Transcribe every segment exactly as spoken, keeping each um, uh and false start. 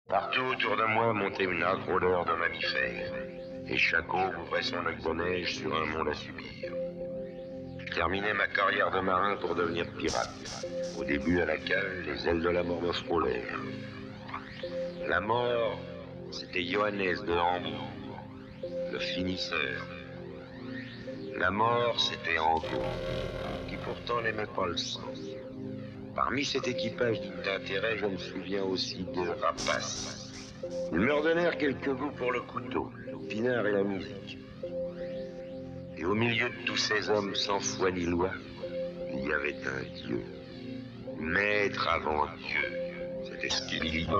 Partout autour de moi montait une âcre odeur de mammifères, et chaque eau ouvrait son lac de neige sur un monde à subir. Je terminais ma carrière de marin pour devenir pirate. Au début, à la cale, les ailes de la mort me frôlèrent. La mort, c'était Johannes de Hambourg, le finisseur. La mort, c'était Angot, qui pourtant n'aimait pas le sang. Parmi cet équipage digne d'intérêt, je me souviens aussi de Rapace. Ils me redonnèrent quelques goûts pour le couteau, le pinard et la musique. Et au milieu de tous ces hommes sans foi ni loi, il y avait un Dieu. Maître avant Dieu. C'était ce qu'il dit.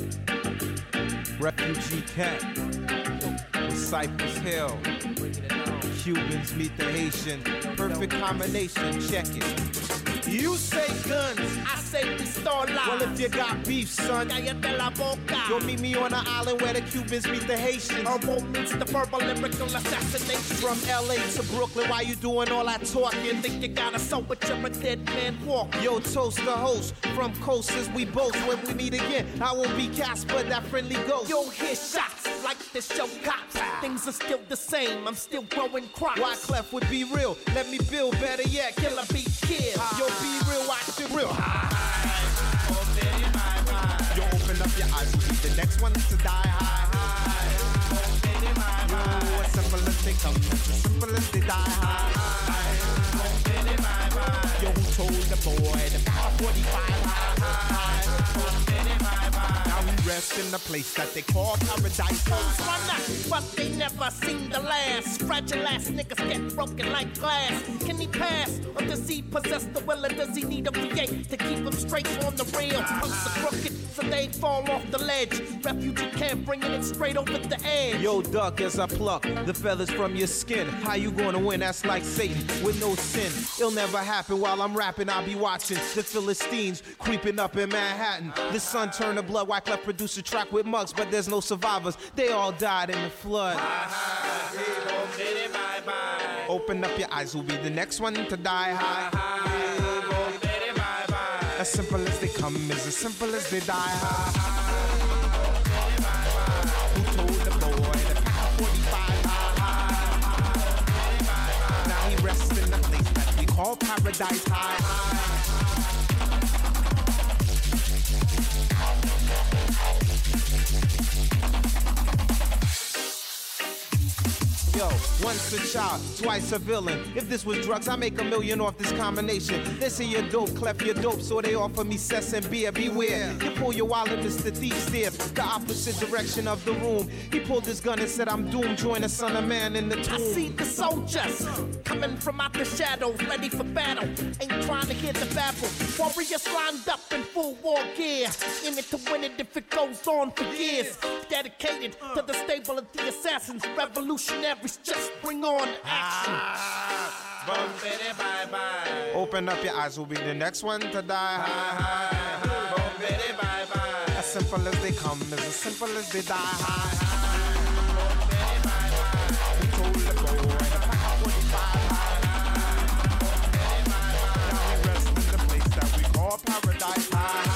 Refugee Camp, Cypress Hill, Cubans meet the Haitian, perfect combination, check it. You say guns, I say pistola. Well, if you got beef, son, cállate la boca. You'll meet me on the island where the Cubans meet the Haitians. Herbal meets the verbal lyrical assassination. From L A to Brooklyn, why you doing all that talking? Think you got a soul, but you're a dead man walk. Yo, toast the host, from coasters we boast. When we meet again, I will be Casper, that friendly ghost. Yo, hear shots like this show cops. Things are still the same, I'm still growing crops. Why Clef would be real, let me build, better yet, killer beat kill. Yo, be real, watch it real. Yo, open up your eyes, we'll be the next one to die high. Yo, as simple as they come, as simple as they die high. Yo, who told the boy the power forty-five high? Now we rest in the place that they call paradise. Foes run up, but they never seem to last. Fragile ass niggas get broken like glass. Can he pass, or does he possess the will, or does he need a V eight to keep him straight on the rail? Punks are crooked, so they fall off the ledge. Refugee camp bringing it straight over the edge. Yo, duck, as I pluck the feathers from your skin. How you gonna win? That's like Satan with no sin. It'll never happen while I'm rapping. I'll be watching the Philistines creeping up in Manhattan. The sun turned to blood. Wyclef produced a track with mugs, but there's no survivors. They all died in the flood. Open up your eyes, we'll be the next one to die high. As simple as they come, is as simple as they die high. Who told the boy the power forty-five high? Now he rests in the place that we call paradise high. Yo, once a child, twice a villain. If this was drugs, I make a million off this combination. They say you're dope, Clef, you're dope, so they offer me cess and beer. Beware, you pull your wallet, it's the thief stares the opposite direction of the room. He pulled his gun and said, I'm doomed. Join the son of man in the tomb. I see the soldiers coming from out the shadows, ready for battle. Ain't trying to hear the babble. Warriors lined up in full war gear, in it to win it if it goes on for years. Dedicated to the stable of the assassins, revolutionaries. Just bring on action. Ah, bye bye. Open up your eyes, we'll be the next one to die. Bye bye. As simple as they come, as as simple as they die. Who told the boy the power forty-five? Now we rest in the place that we call paradise.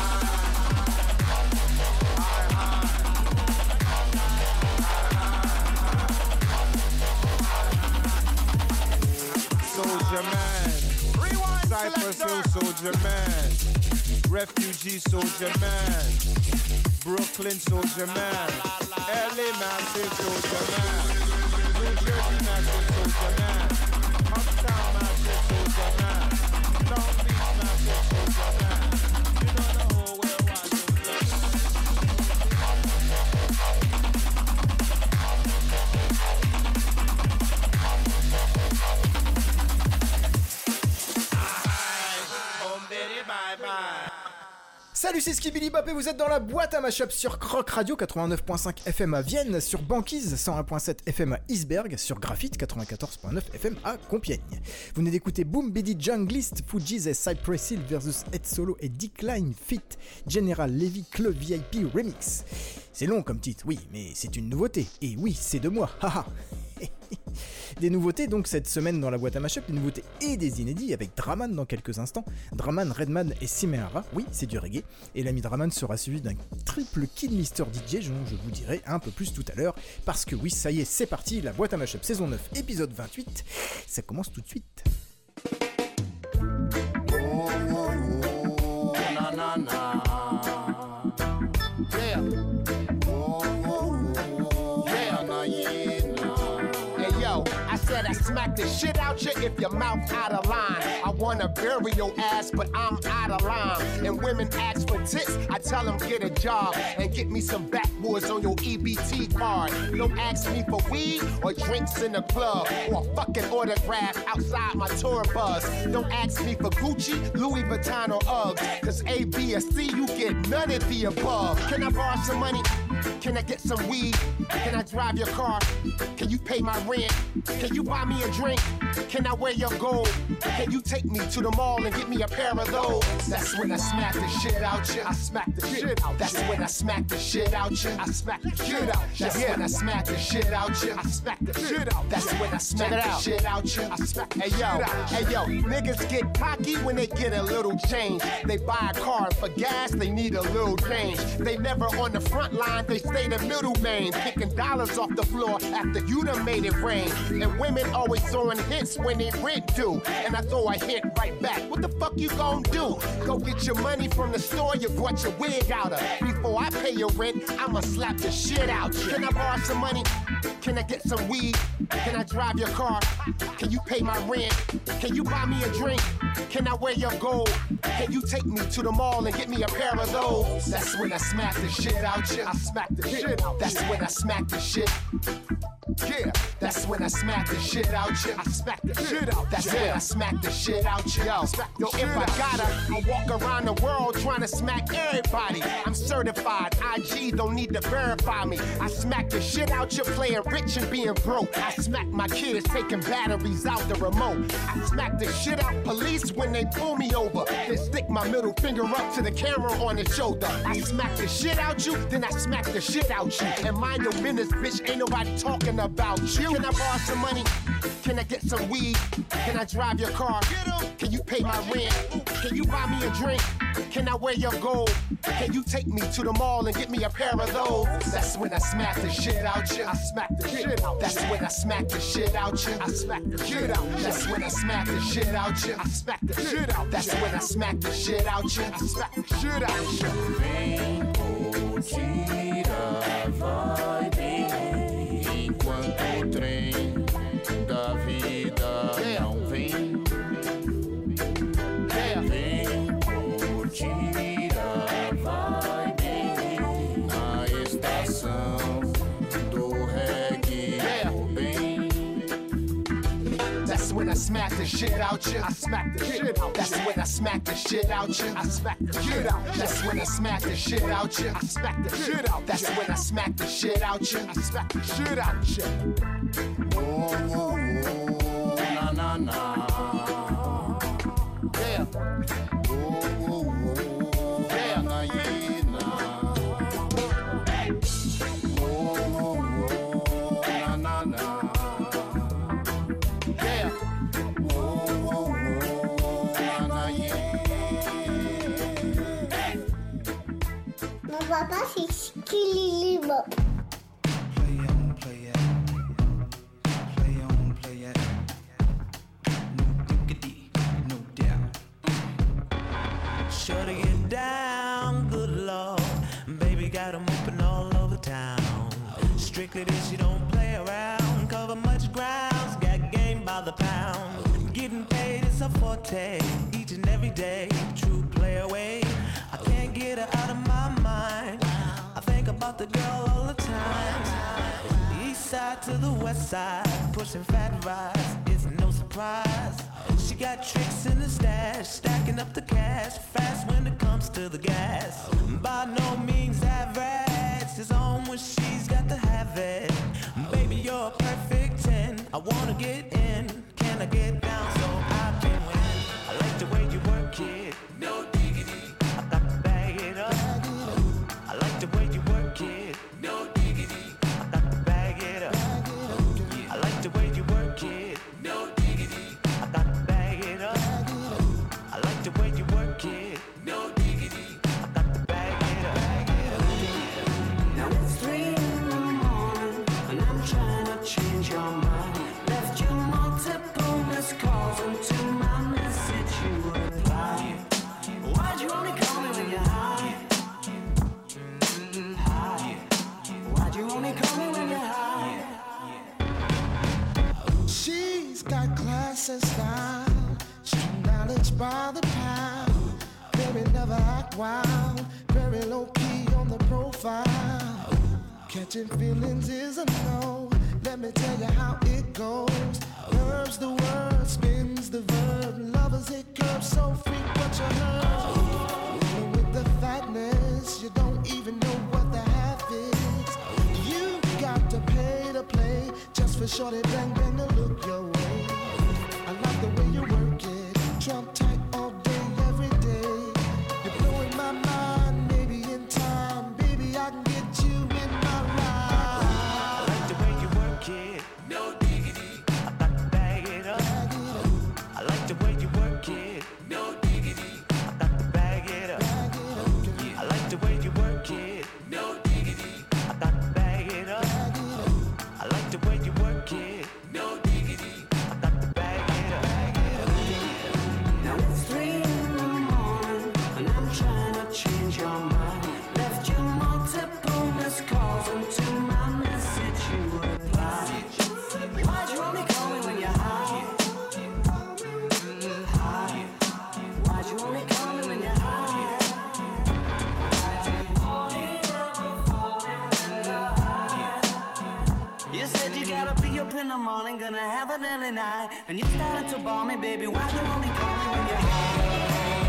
Soldier man, Cypress Hill soldier man, Refugee soldier man, Brooklyn soldier man, L A massive soldier man, New Jersey massive soldier man, Uptown massive soldier man, Long Beach massive soldier man. You know the whole world wide Salut, c'est Skibidi Bop et vous êtes dans la boîte à mashup sur Croc Radio quatre-vingt-neuf point cinq F M à Vienne, sur Banquise cent un point sept F M à Isberg, sur Graphite quatre-vingt-quatorze point neuf F M à Compiègne. Vous venez d'écouter Boom Bidi Junglist, Fugees et Cypress Hill versus Ed Solo et Decline Fit General Levy Club V I P Remix. C'est long comme titre, oui, mais c'est une nouveauté. Et oui, c'est de moi, haha. Des nouveautés donc cette semaine dans la boîte à mashup, des nouveautés et des inédits avec Draman dans quelques instants. Draman, Redman et Simehara, oui c'est du reggae. Et l'ami Draman sera suivi d'un triple Kid Mister D J dont je vous dirai un peu plus tout à l'heure. Parce que oui, ça y est, c'est parti, la boîte à mashup saison neuf, épisode vingt-huit, ça commence tout de suite. Na, na. Yeah. Oh, oh, oh. Yeah, nah, yeah, nah. Hey yo, I said I smack the shit out you if your mouth out of line. I wanna bury your ass, but I'm out of line. And women ask for tits, I tell them get a job and get me some backwoods on your E B T card. Don't ask me for weed or drinks in the club or a fucking autograph outside my tour bus. Don't ask me for Gucci, Louis Vuitton or Uggs, cause A, B, or C, you get none of the above. Can I borrow some money? Can I get some weed? Can I drive your car? Can you pay my rent? Can you buy me a drink? Can I wear your gold? Can you take me to the mall and get me a pair of those? That's when I smack the shit out you. I smack the shit out. That's when I smack the shit out you. I smack the shit out. That's when I smack the shit out you. I smack the shit out. That's when I smack the shit out you. I smack. Hey yo, hey yo, niggas get cocky when they get a little change. They buy a car and for gas they need a little change. They never on the front line, they stay the middle main, picking dollars off the floor after you done made it rain. And women always throwing hints when they rent due. And I throw a hint right back. What the fuck you gon' do? Go get your money from the store you brought your wig out of. Before I pay your rent, I'ma slap the shit out you. Can I borrow some money? Can I get some weed? Can I drive your car? Can you pay my rent? Can you buy me a drink? Can I wear your gold? Can you take me to the mall and get me a pair of those? That's when I smack the shit out you. I smack the shit out. That's when I smack the shit. Yeah, that's when I smack the shit out you. I smack the shit out. That's yeah. when I smack the shit out you. Yo, yo if I gotta, I walk around the world trying to smack everybody. I'm certified. I G don't need to verify me. I smack the shit out you playing rich and being broke. I smack my kids taking batteries out the remote. I smack the shit out police when they pull me over. Then stick my middle finger up to the camera on his shoulder. I smack the shit out you, then I smack the shit out you. And mind your business, bitch, ain't nobody talking about you. Can I borrow some money? Can I get some weed? Can I drive your car? Can you pay my rent? Can you buy me a drink? Can I wear your gold? Can you take me to the mall and get me a pair of those? That's when I smack the shit out you. I smack the shit out. That's when I smack the shit out you. I smack the shit out. That's when I smack the shit out you. I smack the shit out. That's when I smack the shit out you. I smack the shit out you. Vem curtir, vai bem enquanto o trem da vida não vem. Vem curtir, vai bem na estação do reggae bem. That's when I smack the shit out you. I smack the shit out. That's when I smack the shit out you. I smack the shit out. That's when I smack the shit out you. I smack the shit out. That's when I smack the shit out you. I smack the shit out you. Oh, oh, oh, na na na. Yeah. Oh, oh, oh, yeah, na yeah, na. Oh, oh, oh, na na na. Yeah. Oh, oh, oh, na na yeah. Mon papa c'est Skilly Bop. Play on, play it. Play on, play it. No diggity, no doubt. Sure to get down, good lord. Baby got 'em open all over town. Strictly this, you don't play around. Cover much grounds, got game by the pound. Getting paid is a forte, each and every day. True play away, I can't get her out of my mind. I think about the girl all the time. The east side to the west side, pushing fat rides, it's no surprise. She got tricks in the stash, stacking up the cash, fast when it comes to the gas. By no means average, it's on when she's got to have it. Baby, you're a perfect ten, I wanna get in, can I get down so I can win? I like the way you work it, no diggity, I got to bag it up. I like the way you work it, no diggity, I got to bag it up. I like the way Catching feelings is a no. Let me tell you how it goes. Curves the word, spins the verb. Lovers hit curves, so freak what you heard. Rolling with the fatness, you don't even know what the half is. You got to pay to play just for shorty bang bang to look your way. I like the way you work it, Trump tight all day, every day. You're blowing my mind, maybe in time, baby I can get you in my ride. I like the way you work it, no diggity. I got to bag it up. Bag it up. I like the way you work it, no diggity. I got to bag it up. Bag it up. Yeah. I like the way you work it, no diggity. I got to bag it up. Bag it up. I like the way you work it, no diggity. I got to bag it up. Bag it up. Now it's three in the morning, and I'm trying to change your mind. Left you multiple missed calls until my message you replied. Why'd you only call me when you're high? High. Why'd you only call me when you're high? You said you gotta be up in the morning, gonna have an early night, and you started to ball me, baby. Why'd you only call me when you're high?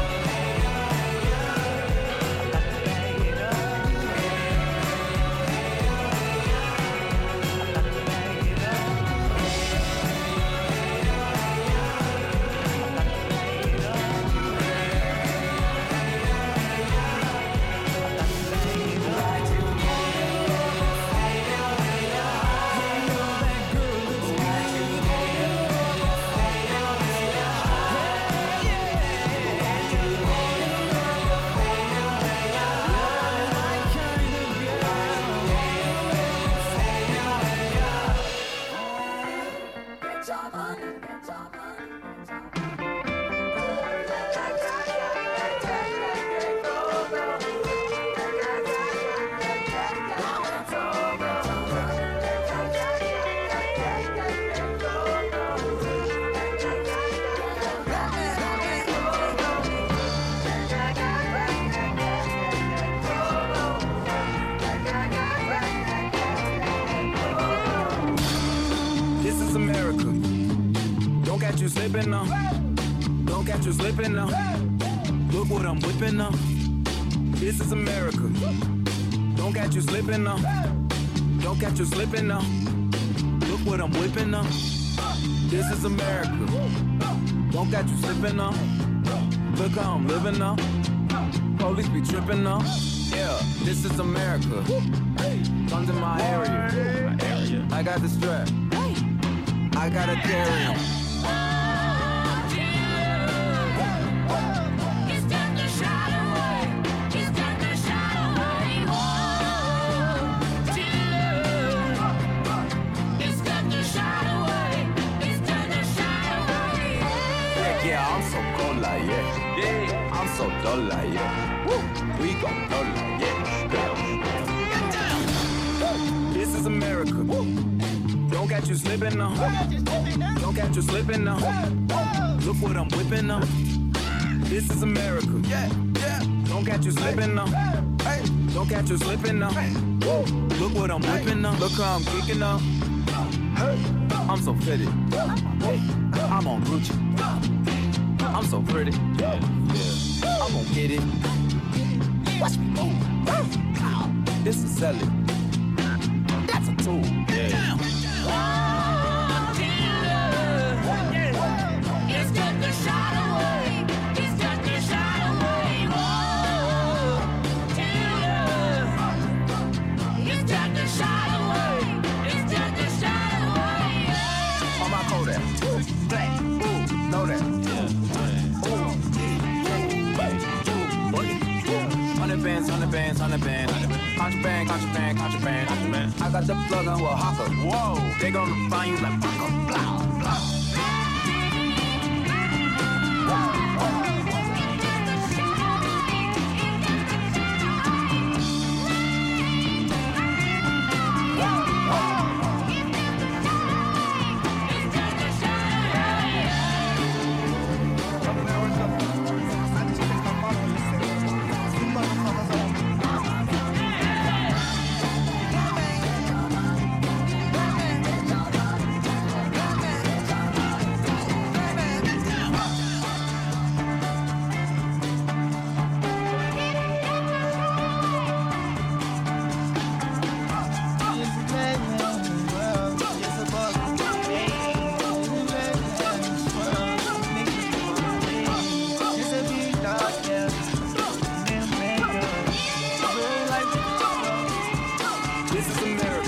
This is America. Don't catch you slipping now. Don't catch you slipping now. Look what I'm whipping now. This is America. Don't catch you slipping now. Don't catch you slipping now. Look what I'm whipping now. This is America. Don't catch you slipping now. Look how I'm living now. Police be tripping now. Yeah, this is America. Guns in my area. I got the strap. I gotta carry him. Yeah, I'm so cold like yeah. Yeah, I'm so dull like yeah. Woo. We gon' dull like yeah. Get down. This is America. Woo. Don't catch you slipping now. Don't catch you slipping now. Look what I'm whipping now. This is America. Yeah, yeah. Don't catch you slipping now. Hey, don't catch you slipping now. Look what I'm whipping now. Look how I'm kicking now. Hey, I'm so fitted. I'm on Gucci. I'm so pretty. Yeah, yeah. I'm gonna get it. Watch me move. This is selling. That's a tool. Yeah. Damn. Bands, hundred bands, hundred bands. Contraband, contraband, contraband, contraband. I got the plug on with Hawker. Whoa, they gonna find you like Paco. Blah, blah. This is America.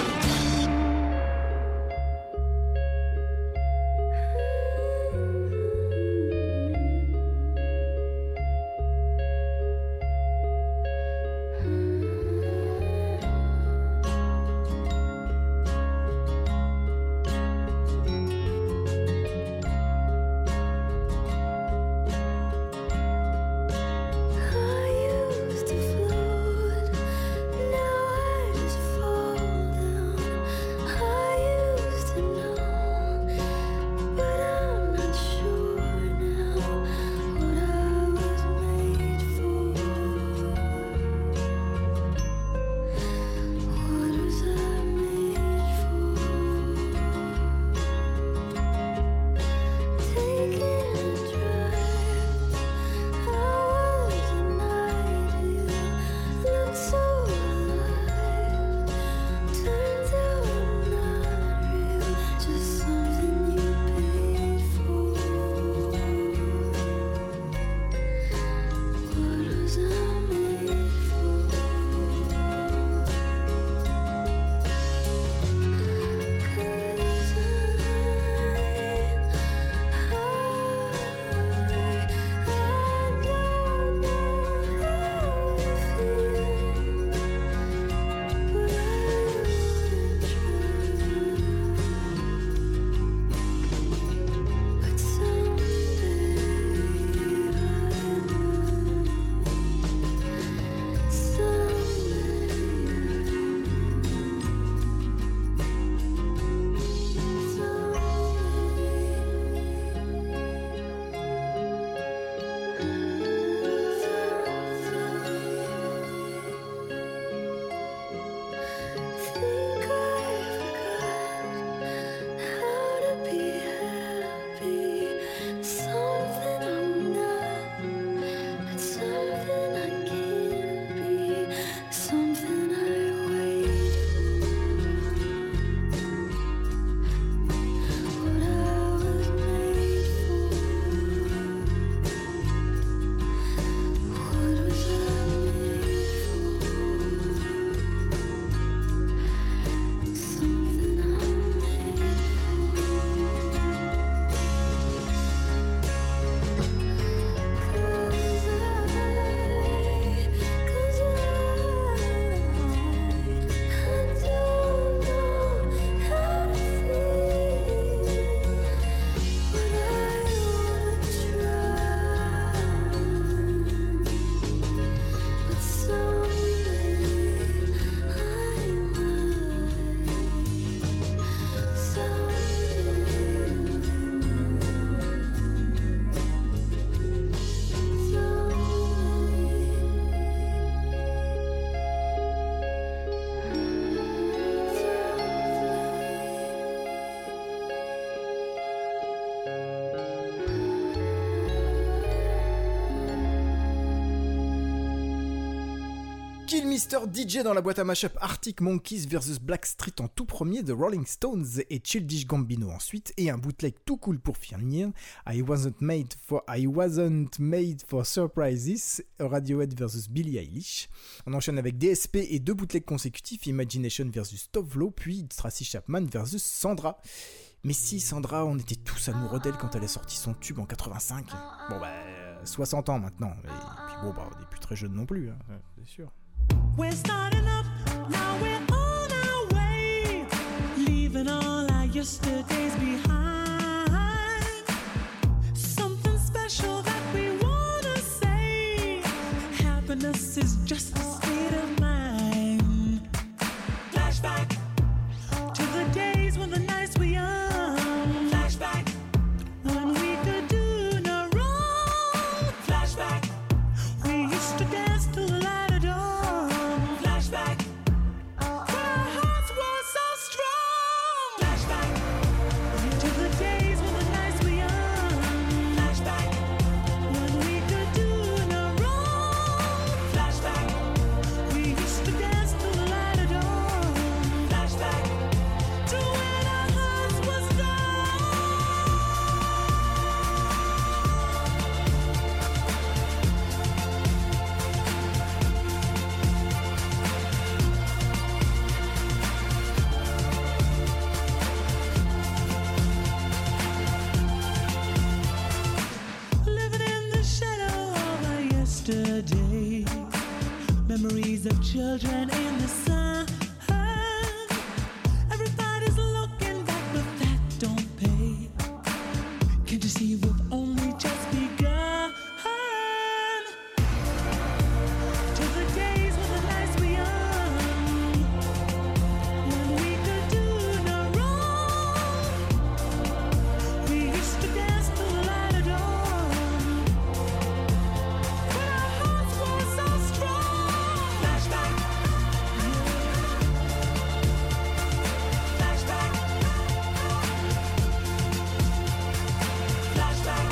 Mister D J dans la boîte à mashup, Arctic Monkeys versus Blackstreet en tout premier, The Rolling Stones et Childish Gambino ensuite, et un bootleg tout cool pour finir, I Wasn't Made for I Wasn't Made for Surprises, Radiohead versus Billie Eilish. On enchaîne avec D S P et deux bootlegs consécutifs, Imagination versus Tovlo, puis Tracy Chapman versus Sandra. Mais si, Sandra, on était tous amoureux d'elle quand elle a sorti son tube en quatre-vingt-cinq. Bon bah, soixante ans maintenant, et puis bon bah, on n'est plus très jeune non plus, hein, c'est sûr. We're starting up, now we're on our way, leaving all our yesterdays behind. Something special that we wanna say, happiness is just a state of mind. Flashback to the days when the nights were young. Flashback when we could do no wrong. Flashback, we used to dance till the light of dawn. Flashback children in the sun. Everybody's looking back, but that don't pay. Can't you see we've only just begun? To the days when the nights were young, when we could do no wrong. We used to dance till the light of dawn, when our hearts were so strong. Flashback. Flashback. Flashback.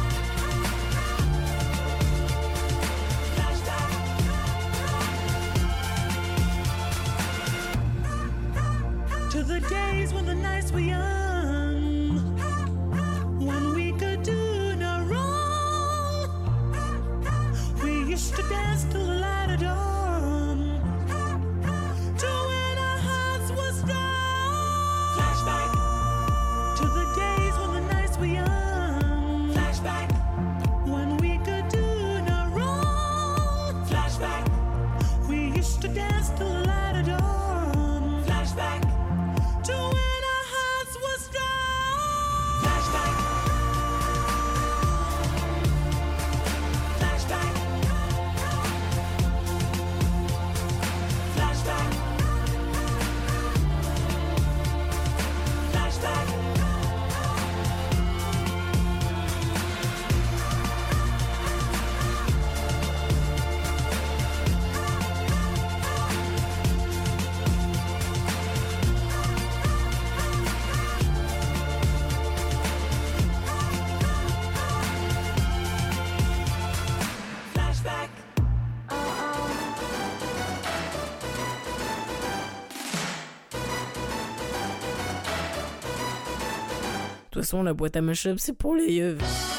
Flashback. To the days when the nights were young, when we could do no wrong. We used to dance till the light of dawn, to when our hearts were strong. Flashback. To the days when the nights were young. Flashback. When we could do no wrong. Flashback. We used to dance till the light of dawn. Flashback. To when our hearts were strong. Flashback. Flashback. Flashback. Flashback. Flashback. De toute façon, la boîte à mashup, c'est pour les yeux.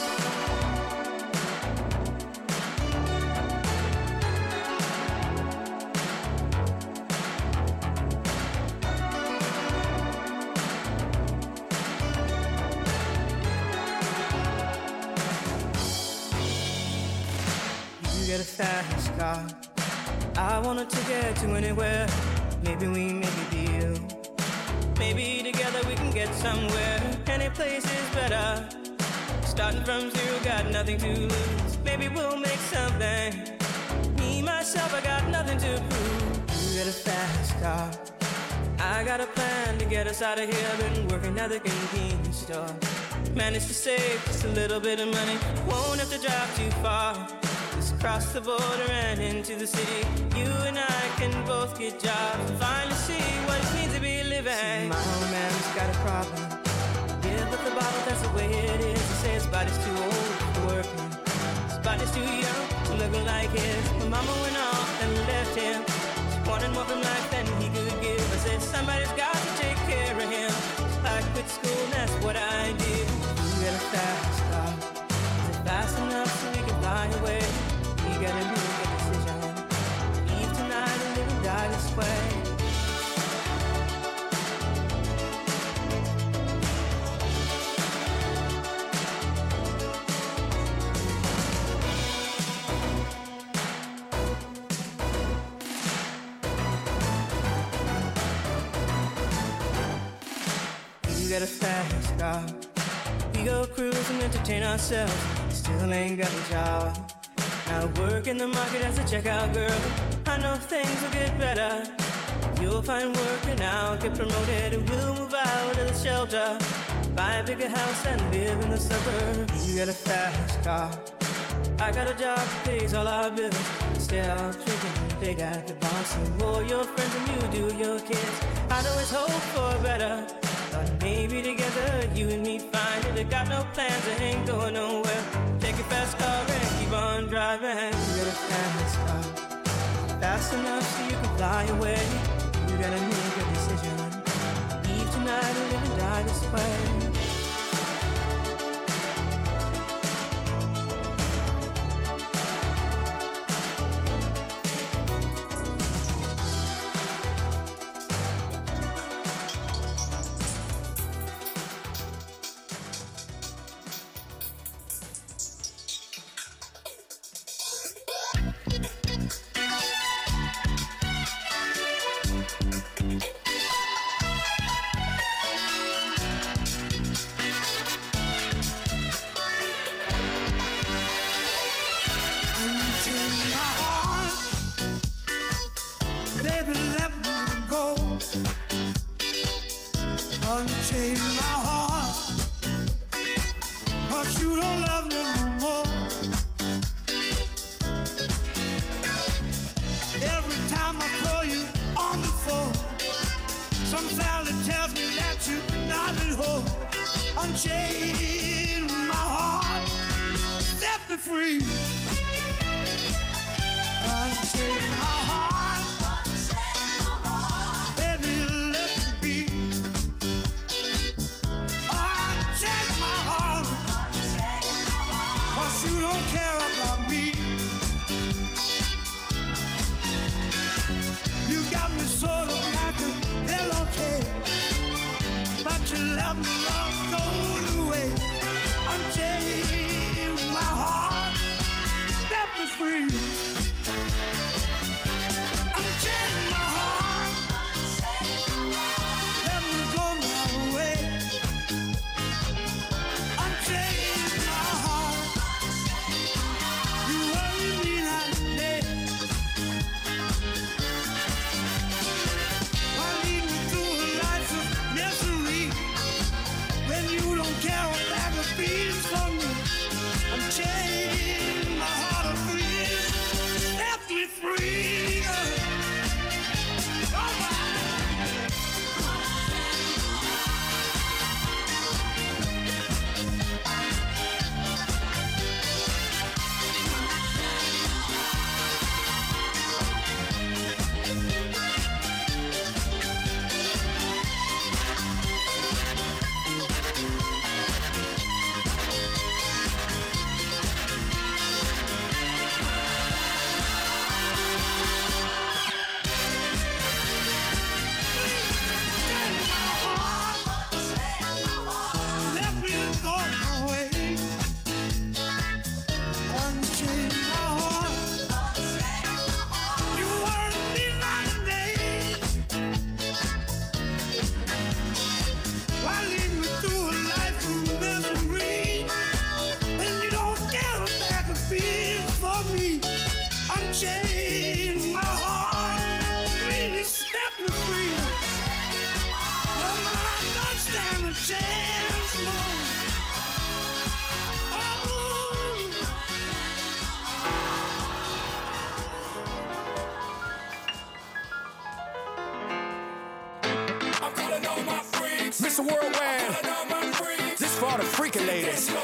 You get a fast car. I wanted to get to anywhere. Maybe we make a deal. Maybe together we can get somewhere. Any place is better. Starting from zero, got nothing to lose. Maybe we'll make something. Me, myself, I got nothing to prove. You get a fast car. I got a plan to get us out of here. Been working at the convenience store. Managed to save just a little bit of money. Won't have to drive too far. Just cross the border and into the city. You and I can both get jobs and finally see what it means to be living. See, my old man's got a problem. Yeah, but the bottle, that's the way it is. He says his body's too old for working. His body's too young to look like his. My mama went off and left him. She wanted more from life than he could give. I said somebody's got to take care of him. So I quit school and that's what I did. You get a fast car. Is it fast enough so we can fly away? You gotta make a decision. Leave tonight and live and die this way. You got a fast car. We go cruise and entertain ourselves. Still ain't got a job. I work in the market as a checkout girl. I know things will get better. You'll find work and I'll get promoted. And we'll move out of the shelter, buy a bigger house and live in the suburbs. You got a fast car. I got a job that pays all our bills. Stay out drinking big at the bar. So all your friends and you do your kids. I'd always hope for better. Thought maybe together you and me find it. I got no plans, I ain't going nowhere. Take a fast car and keep on driving. You got a fast car. Fast enough so you can fly away. You gotta make a decision. Leave tonight or live and die this way. Unchain my heart, 'cause you don't love me no more. Every time I call you on the phone, some sound that tells me that you're not at home. Unchain my heart, set me free. Unchain my heart, baby, let me be. Unchain my heart, 'cause you don't care about me. You got me sort of like a hello kid, but you left me long gone away. Unchain my heart, set me free. Unchain my heart, let me go my way. Unchain my heart, you worry me night and day. Why lead me through a life of misery when you don't care a bag of beans for me? Unchain my heart of freeze, set me free. Oh, my. Let me go my way. Unchain my heart, you worry me night and day. Why lead me through a life of misery when you don't care a bag of beans for me? Unchain my heart, really set me free. Oh, I don't stand a chance more. I'm calling all my freaks. Mister Worldwide. Calling all my freaks. This for the freaking ladies. Girl,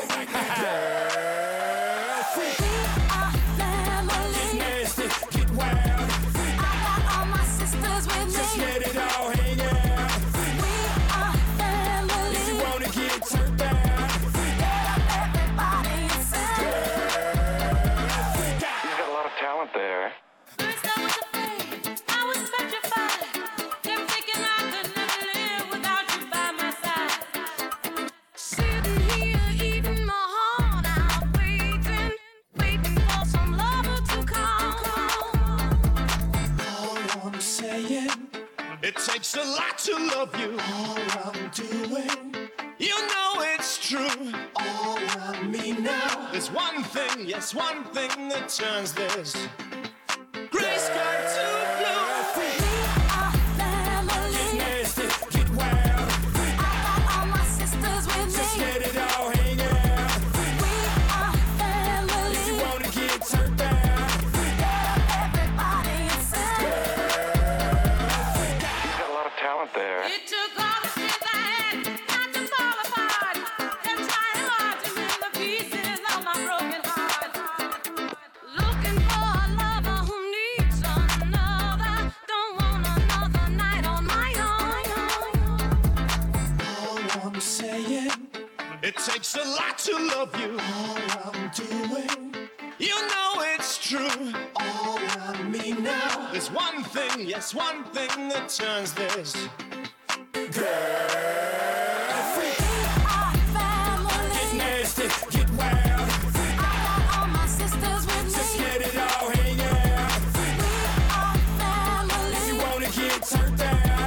freak. Get nasty, get wild. I got all my sisters with Just me. let it all hang out. We are family. If you wanna get turned down, Everybody is You've got a lot of talent there. First I was afraid, I was petrified. Kept thinking I could never live without you by my side. Sitting here eating my heart out, waiting, waiting for some lover to come. All I'm saying, It takes a lot to love you. all I'm doing, You know it's true. all I mean now. There's one thing, yes, one thing that turns this gray sky to blue. We are family. nasty, get wild. I got all my sisters with Just me. let it all hang out. We are family. If you wanna get turned down, Everybody is You've got a lot of talent there. It took all the strength I had not to fall apart. And trying hard to mend the pieces of my broken heart. Looking for a lover who needs another. Don't want another night on my own. All I'm saying, It takes a lot to love you. all I'm doing, You know it's true. all I mean now. There's one thing, yes, one thing that turns this freak. We are family. Get nasty, get wild. I got all my sisters with Just me. let it all hang out. We are family. If you wanna get turned down,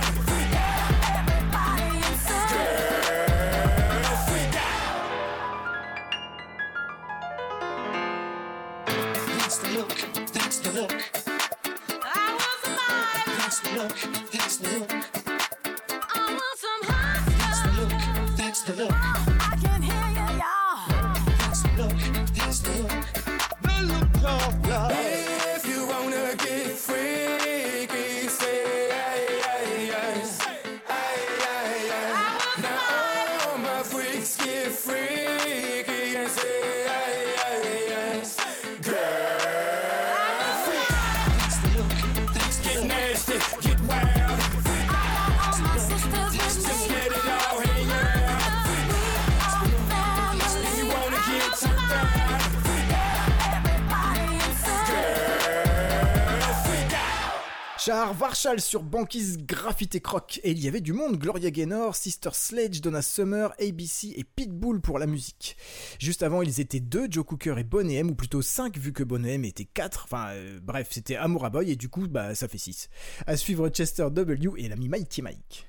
Shahar Varchal sur Banquise Graffiti Croc. Et il y avait du monde, Gloria Gaynor, Sister Sledge, Donna Summer, A B C et Pitbull pour la musique. Juste avant, ils étaient deux, Joe Cooker et Boney M, ou plutôt cinq vu que Boney M était quatre. Enfin, euh, bref, c'était Amoura Boy et du coup, bah, ça fait six. À suivre Chester W et l'ami Mighty Mike.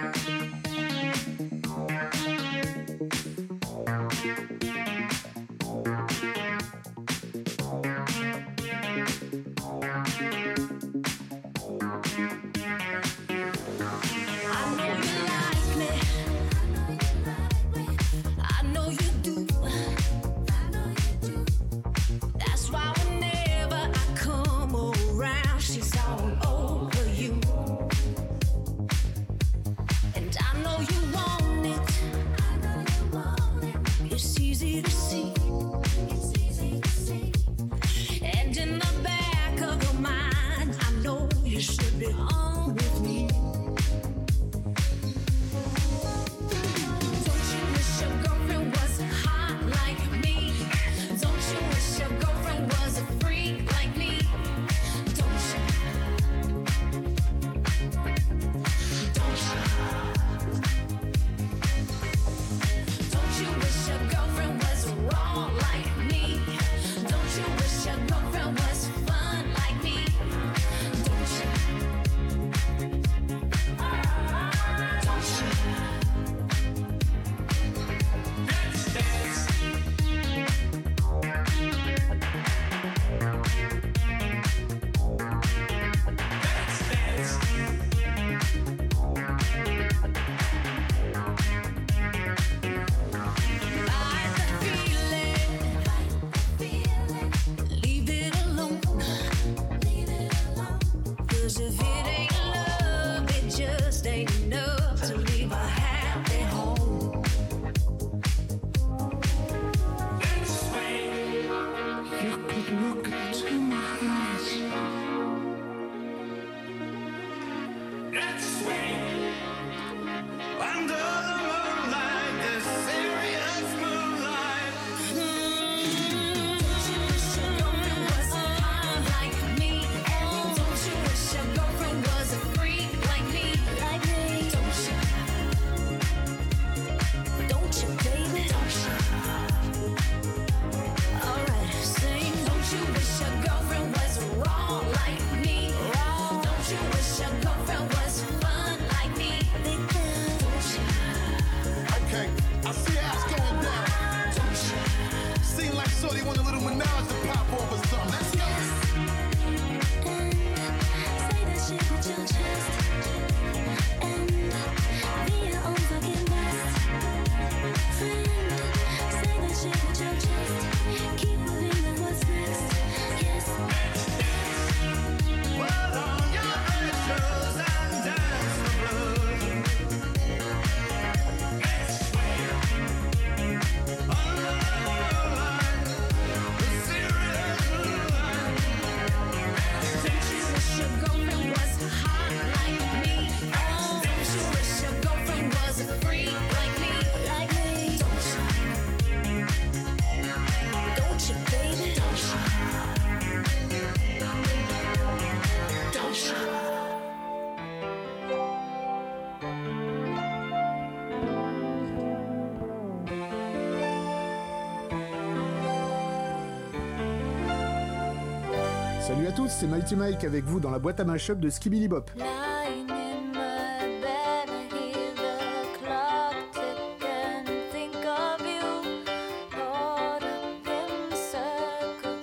Salut à tous, c'est Mighty Mike avec vous dans la boîte à mash-up de Skibidi Bop. Lying in my bed, I hear the clock tick and think of you. Caught up in circles,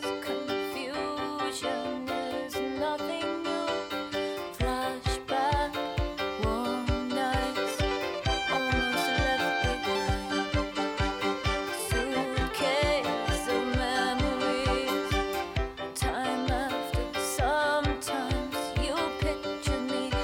confusion is nothing new. Flashback, warm nights, almost left behind. Suitcase of memories, time after. Sometimes you picture me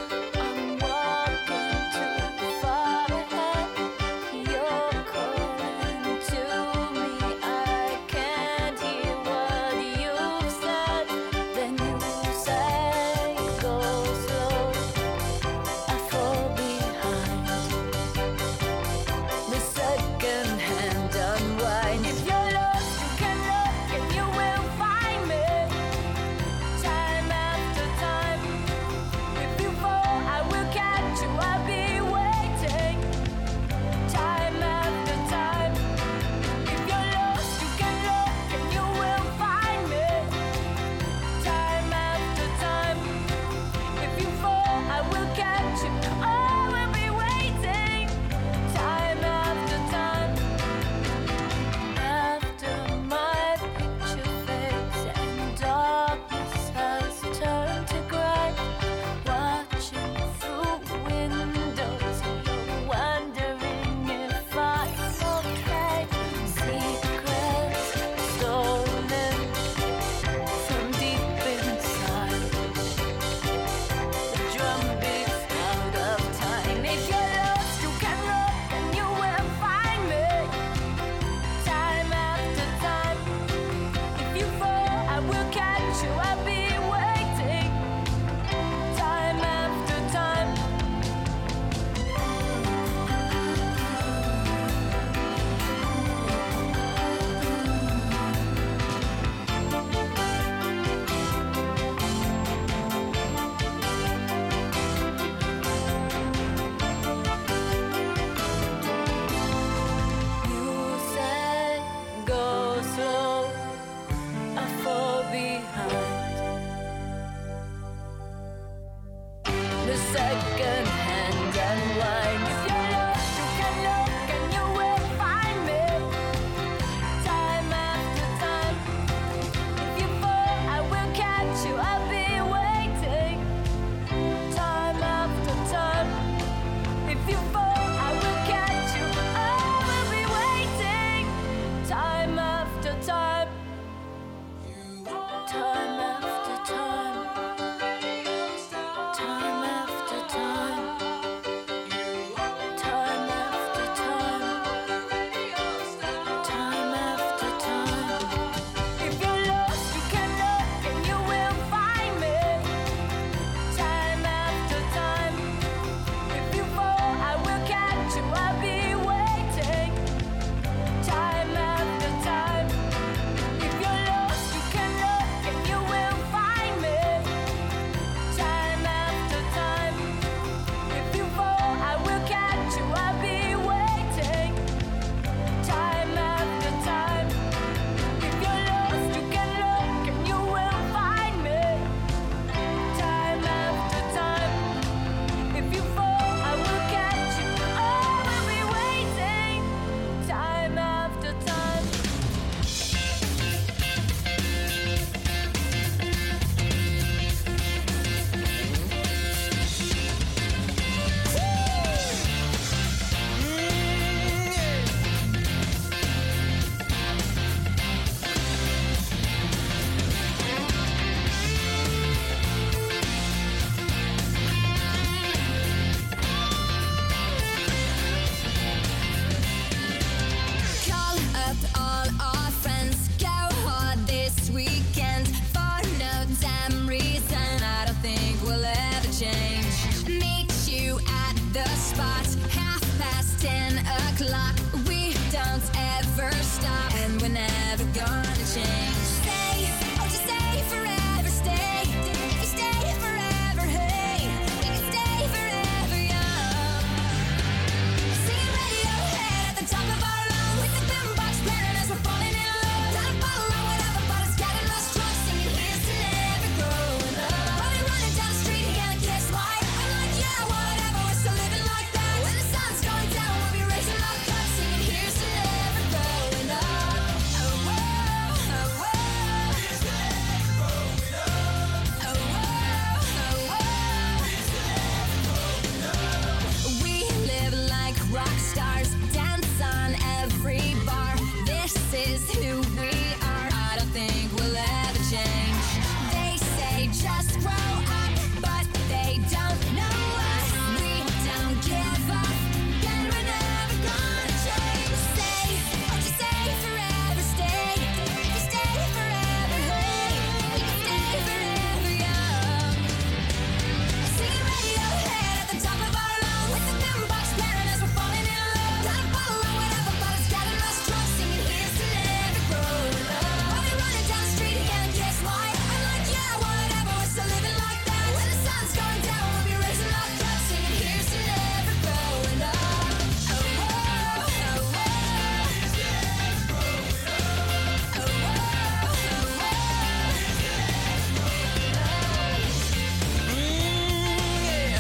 ten o'clock. We don't ever stop, and we're never gonna change. Stay, oh just stay forever, stay. If you stay forever, hey, we can stay forever young. Singing Radiohead at the top of our lungs, with the boombox playing as we're falling in love. Trying to follow whatever, but it's getting us drunk. Singing here's to never growing up. Probably running down the street again and guess why? I'm like yeah, whatever, we're still living like that. When the sun's going down, we'll be raising our cups, singing here's to never growing up. Oh whoa, oh whoa, here's to never growing up. Oh whoa, oh whoa, here's to never growing up. We live like rock stars, dance on every bar. This is who we are. I don't think we'll ever change. They say just grow up, but they don't know us. We don't give up, and we're never gonna change. Stay, oh just stay forever, stay. If you stay forever, hey, we can stay forever young. Singing Radiohead at the top of our lungs, with the boombox playing as we're falling in love. Trying to follow whatever, but it's getting us drunk. Singing here's to never growing up. Probably running down the street again and guess why? I'm like yeah, whatever, we're still living like that. When the sun's going down, we'll be raising our cups, singing here's to never growing up. Oh whoa, oh whoa, here's to never growing up. Oh whoa, oh whoa, here's to never growing up. Mm, yeah.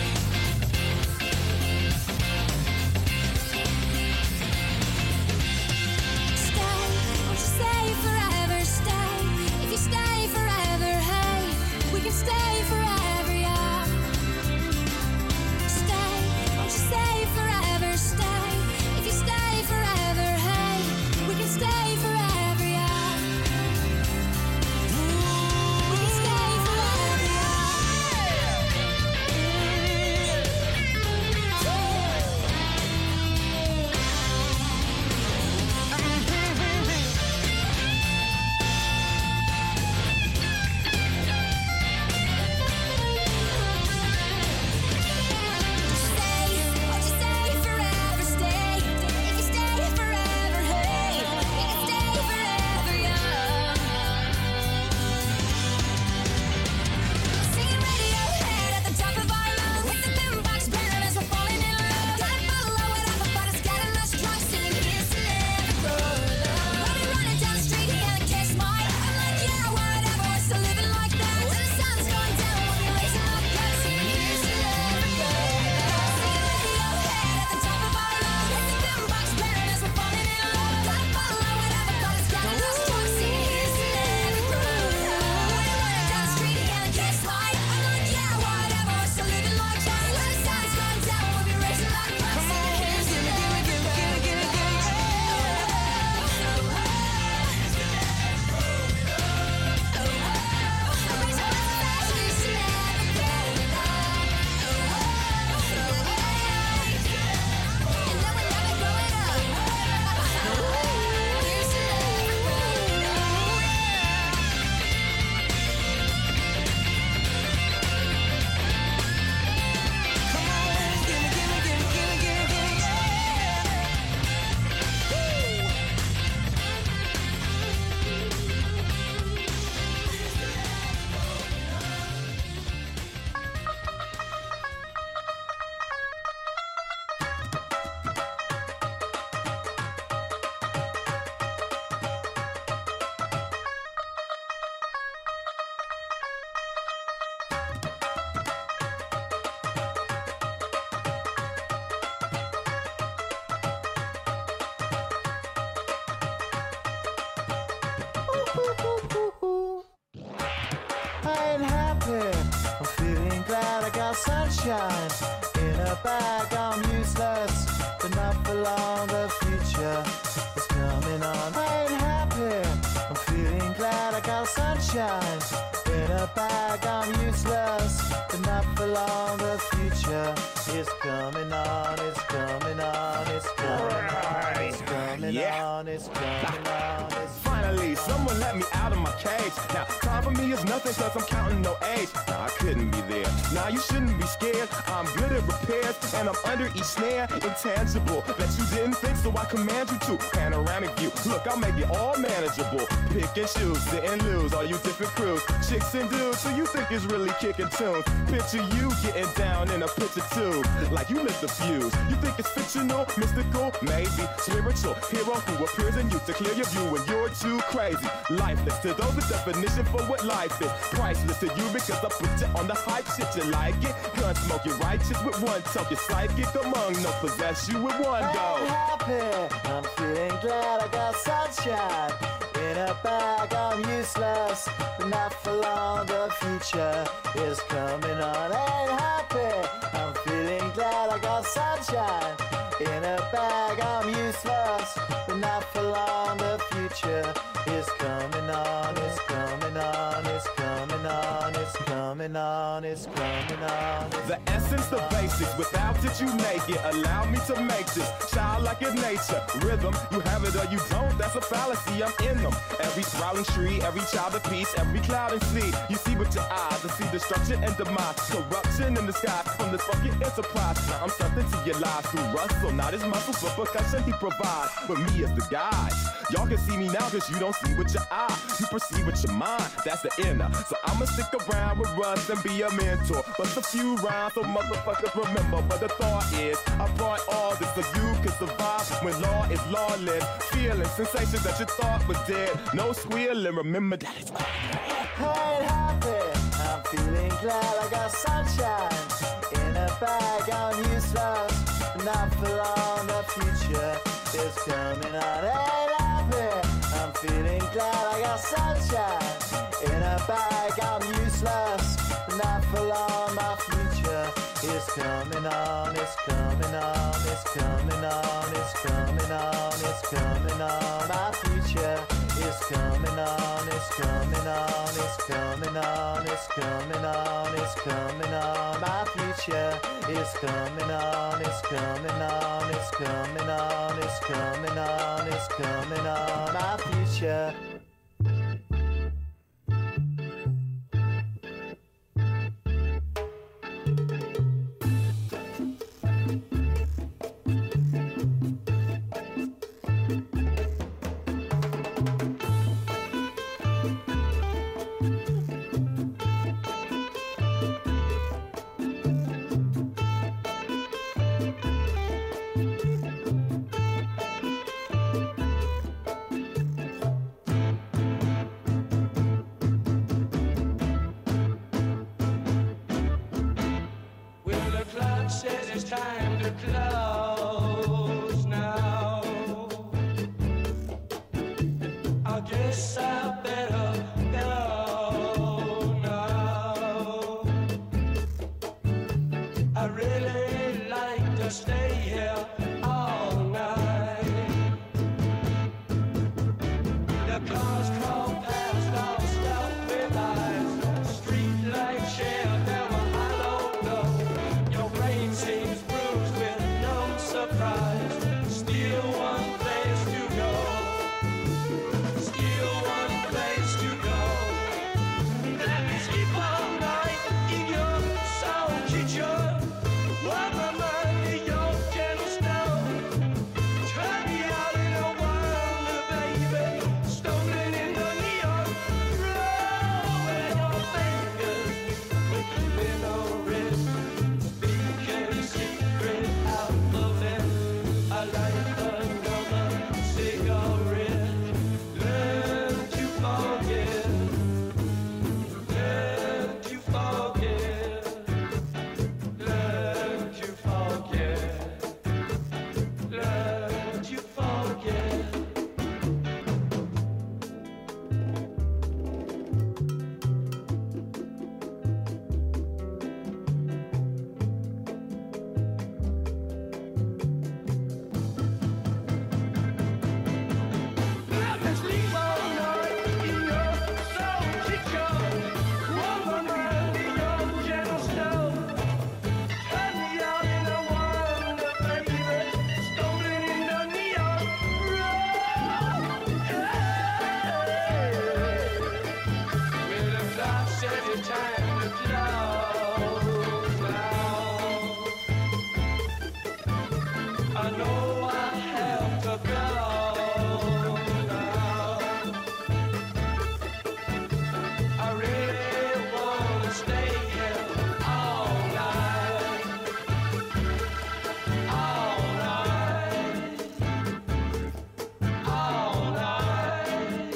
Stay, won't you stay forever, stay. If you stay forever, hey, we can stay forever, yeah. Stay, won't you stay forever, stay. If you stay forever, hey, we can stay forever, yeah. We can stay forever, Stay, won't you stay forever, stay. If you stay forever, hey, we can stay forever young. Singing Radiohead at the top of our lungs, with the boombox playing as we're falling in love. Trying to follow whatever, but it's getting us drunk. Singing here's to never growing up. Probably running down the street again and guess why? I'm like yeah, whatever, we're still living like that. When the sun's going down, we'll be raising our cups, singing here's to never growing up. Singing Radiohead at the top of our lungs, with the boombox playing as we're falling in love. Trying to follow whatever, but it's getting us drunk. Singing here's to never growing up. Probably running down the street again and guess why? I'm like yeah, whatever, we're still living like that. When the sun's going down, we'll be raising our cups, singing here's to never growing up. I ain't happy, I'm feeling glad I got sunshine in a bag. I'm useless, but not for long. The future is coming on. I ain't happy, I'm feeling glad I got sunshine in a bag. I'm useless, but not for long. The future is coming on. It's coming on. It's coming on. It's coming Yeah. on. It's coming on. It's Finally, someone let me out of my cage. Now, time for me is nothing cause I'm counting no age. Nah, I couldn't be there. Nah, you shouldn't be scared. I'm good at repairs. and I'm under each snare, intangible. Bet you didn't think, so I command you to. Panoramic view, look, I'll make it all manageable. Pick and choose, sit and lose, all you different crews. Chicks and dudes, who you think is really kicking tunes? Picture you getting down in a picture tube, like you lit the fuse. You think it's fictional, mystical, maybe spiritual. Hero who appears in you to clear your view when you're too crazy. Lifeless to those, the definition for what life is. Priceless to you because I put you on the hype shit. You like it? Gun smoke, you're righteous with one talk. You're psychic among no possess you with one go. I'm happy, I'm feeling glad I got sunshine. In a bag, I'm useless, but not for long. The future is coming on. Ain't happy, I'm feeling glad I got sunshine. In a bag, I'm useless, but not for long. The future is coming on. It's coming on. It's coming on. It's coming on. It's coming on. The essence, the basics. Without it, you make it. Allow me to make this childlike in nature. Rhythm, you have it or you don't. That's a fallacy. I'm in them. Every sprouting tree, every child of peace, every cloud and sea. You see with your eyes, I see destruction and demise, corruption in the sky from this fucking enterprise. Now I'm something to your lives through Russell, not his muscles, but percussion he provides. With me as the guide, y'all can see me now cause you don't see with your eye. You perceive with your mind, that's the inner. So I'ma stick around with Russ and be a mentor. But a few rhymes so motherfuckers remember. But the thought is, I brought all this so you can survive when law is lawless. Feeling sensations that you thought was dead. No squealing, remember that it's all I ain't happy, I'm feeling glad I got sunshine. In a bag, I'm useless, but not for long. The future is coming on. Ain't happy, I'm feeling glad I got sunshine. In a bag, I'm useless, but not for long. My future is coming on. It's coming on. It's coming on. It's coming on. It's coming on. My future is coming on. It's coming on. It's coming on. It's coming on. It's coming on. My future is coming on. It's coming on. It's coming on. It's coming on. It's coming on. My future. Says it's time to close now. I guess I better go now. I really like to stay here all night. The cars crawl past, all stuffed with eyes. Street lights share them, I don't know. Your brain seems bruised with no surprise. Still one place to go. Still one place to go. Let me sleep all night in your soul kitchen. While my mind in your gentle snow. I know I have to go now. I really wanna stay here all night, all night, all night.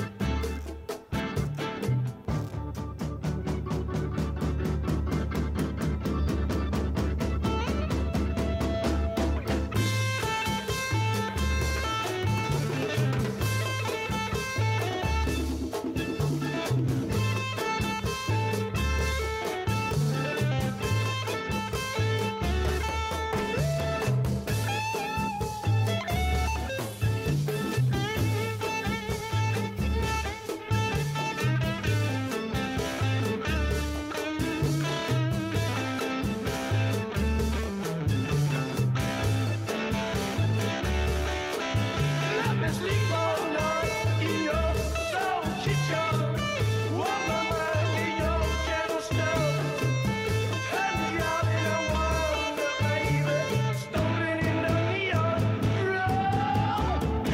Let me sleep all night in your soul kitchen. Warm my mind in your gentle snow. Turn me out in a wonder, baby. Stolen in the neon glow.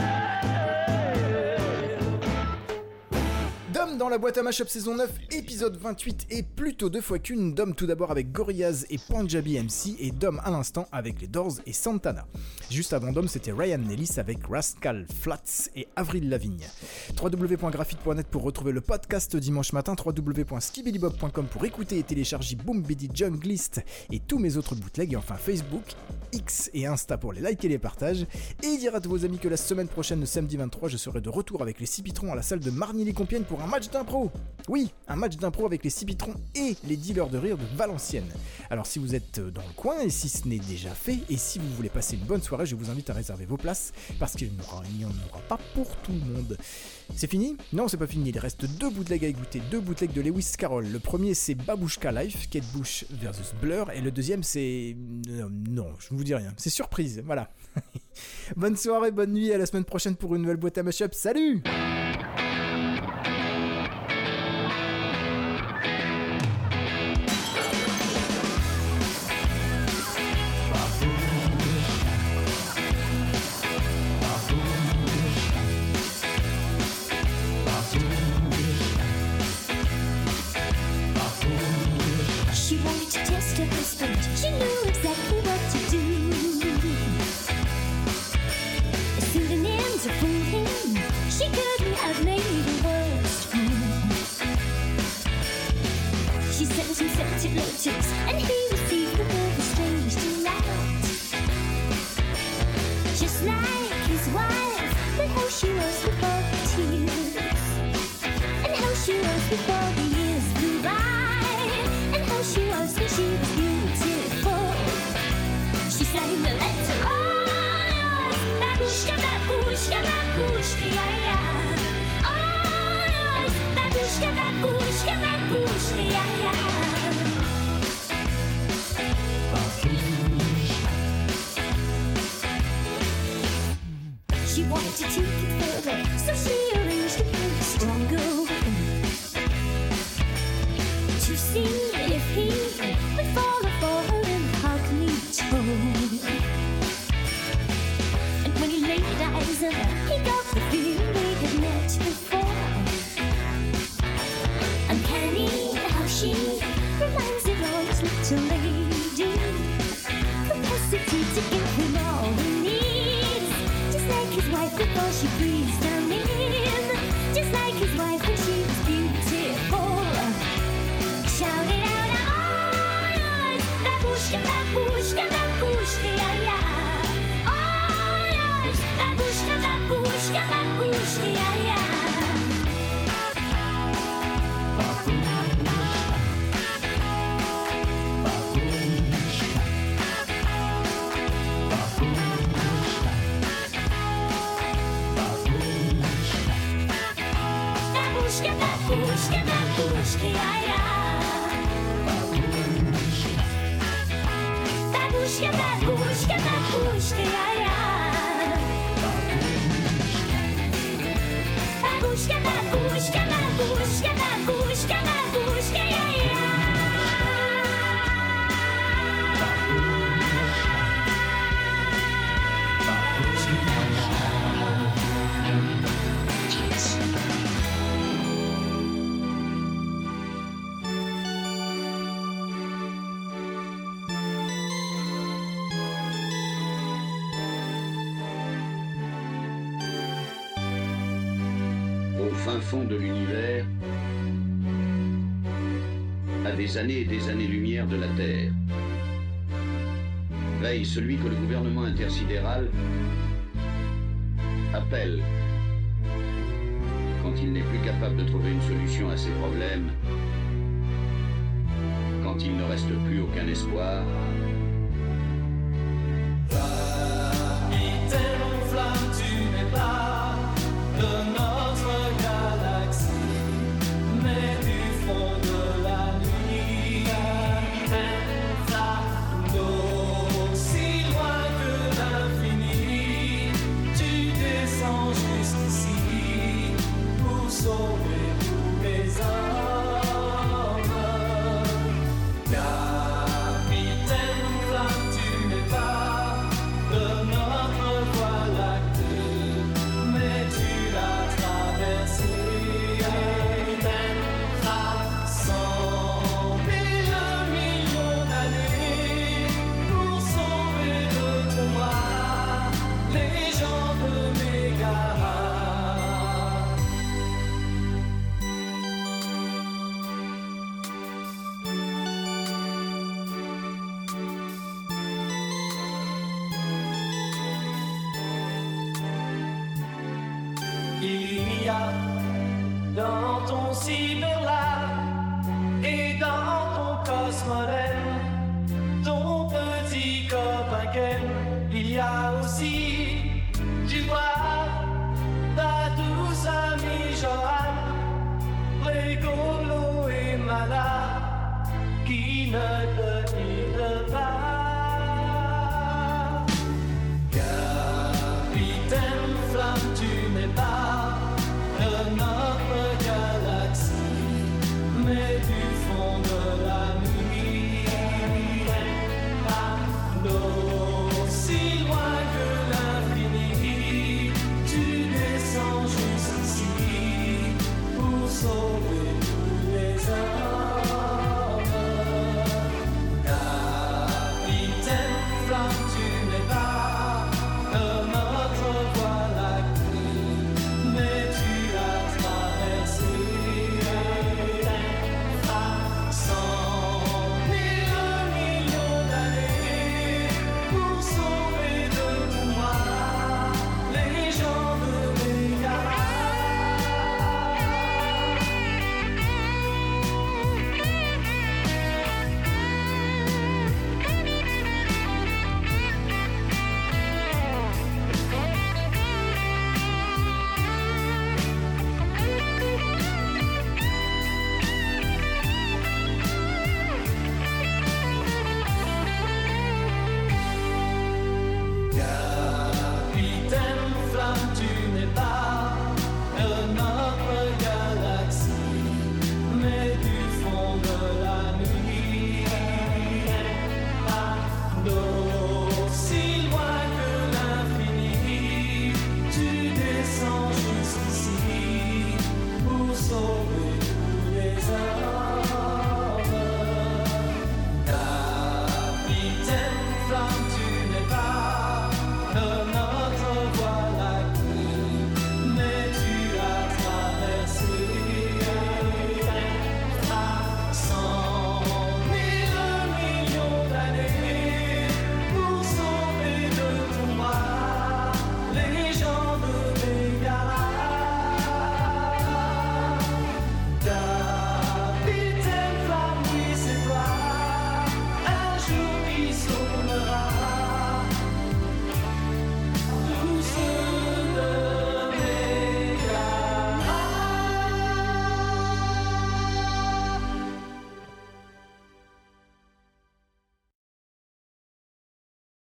Dom dans la boîte à mashup saison neuf, épisode vingt-huit et plutôt deux fois qu'une. Dom tout d'abord avec Gorillaz et Punjabi M C et Dom à l'instant avec les Doors et Santana. Juste avant Dom, c'était Ryan Nellis avec Rascal Flatts et Avril Lavigne. w w w point graphite point net pour retrouver le podcast dimanche matin, w w w point skibidi-bob point com pour écouter et télécharger Boom Bidi Junglist et tous mes autres bootlegs, et enfin Facebook, X et Insta pour les likes et les partages. Et dire à tous vos amis que la semaine prochaine, le samedi vingt-trois, je serai de retour avec les six Pitrons à la salle de Marny-les-Compiègnes pour un match d'impro. Oui, un match d'impro avec les six Pitrons et les dealers de rire de Valenciennes. Alors si vous êtes dans le coin et si ce n'est déjà fait, et si vous voulez passer une bonne soirée, je vous invite à réserver vos places parce qu'il n'y en aura, il n'y en aura pas pour tout le monde. C'est fini ? Non, c'est pas fini, il reste deux bootlegs à écouter, deux bootlegs de Lewis Carroll. Le premier c'est Babushka Life, Kate Bush versus Blur, et le deuxième c'est... Euh, non, je ne vous dis rien, c'est surprise, voilà. Bonne soirée, bonne nuit, à la semaine prochaine pour une nouvelle boîte à mashup, salut! She wanted to test her husband. She knew exactly what to do. Pseudonyms are for him. She couldn't have made a worse fool. She sent him scented letters, and he received them all with strange delight. Just like his wife, but how she was before the tears, and how she was before the years flew by. She was when she was beautiful. She sang the letter, oh yes, babushka, babushka, babushka, yeah, yeah. Oh yes, babushka, babushka, babushka, yeah, yeah. She wanted to take it further, so she arranged to play a stronger to see if he would fall for her incognito. And when he laid eyes on her, he got the feeling they had met before. Uncanny how she reminds him of his little lady. Capacity to give him all he needs, just like his wife before she breathes down in. Just like his wife when she was beautiful. Shout it out, oh yes, babushka, babushka, babushka, yeah, yeah. Oh yes, babushka, babushka, babushka, yeah, yeah. Babushka, babushka, babushka, yeah, yeah. Babushka, babushka, babushka, yeah, yeah. Babushka, babushka, babushka, babushka, babushka, yeah, yeah. fin fond de l'univers, à des années et des années-lumière de la Terre, veille celui que le gouvernement intersidéral appelle, quand il n'est plus capable de trouver une solution à ses problèmes, quand il ne reste plus aucun espoir. Capitaine en flamme, tu n'es pas de notre galaxie, mais du fond de la nuit. Capitaine flamme d'eau, si loin que l'infini, tu descends jusqu'ici pour sauver tous les hommes. Capitaine flamme, tu n'es pas de notre voie lactée, mais tu l'as traversée. Capitaine flamme, cent mille millions d'années pour sauver de ton bras les gens de Mégara. Il y a dans ton cyberlab et dans ton cosmodème ton petit copain Ken. Il y a aussi, tu vois, ta douce amie Joanne, rigolo et malade, qui ne te quitte pas.